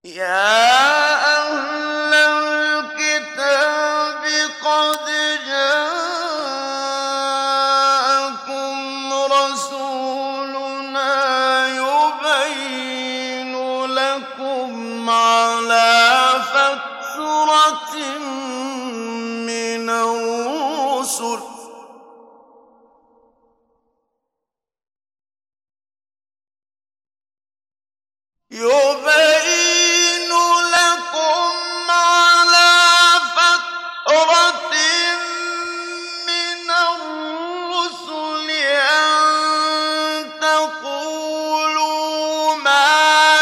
يا أهل الكتاب قد جاءكم رسولنا يبين لكم على فترة من الرسل أن تقولوا ما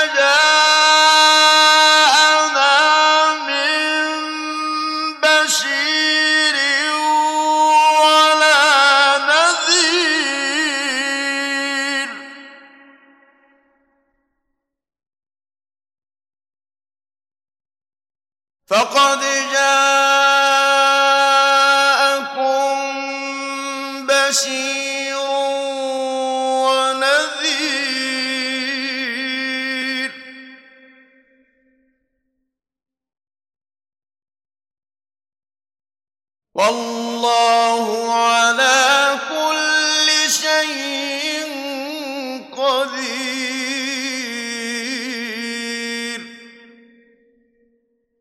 جاءنا من بشير ولا نذير فقد جاءكم بشير ونذير والله